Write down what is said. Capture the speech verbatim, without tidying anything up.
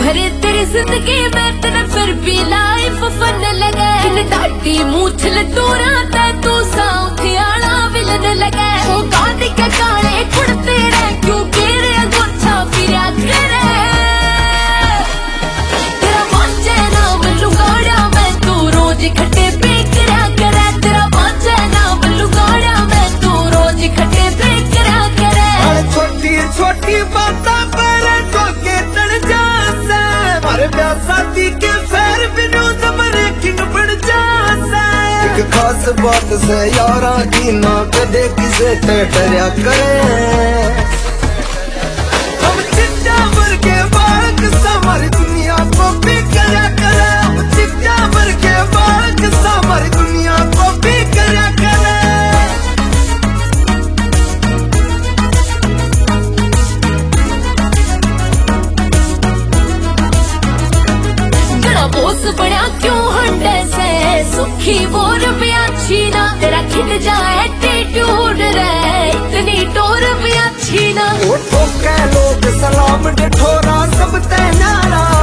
भरे तेरी जिंदगी में तेरा फिर भी लाइफ फन लगे। इन डाटी मूछल तोरा ता तू साउथियाला विलन लगे। ओ गाड़ी के काले कुड़ते रह क्यों केरे गोछा फिरा करे। तेरा बांचे नाम लुगाड़ा मैं तू रोज खटे पे करा करे। तेरा बांचे नाम लुगाड़ा मैं तू रोज खटे पे करा करे। छोटी छोटी बातें पर तो के तड़ जा शादी के फेर बिनु जबरे किंग बढ़ जासा। एक खास बात से यारा की ना कदे किसे ते डरया करे। हम चिट्टा भर के बालक सामर दुनिया को भी करया करे। हम चिट्टा भर के बालक सामर दुनिया को भी करया करे। बोस बड़ा क्यों हंडे से सुखी बोर भी अच्छी ना। तेरा खिंड जाए टेटूड रे इतनी टोर भी अच्छी ना। वो ठोके लोग सलाम ठोरा सब ते नारा।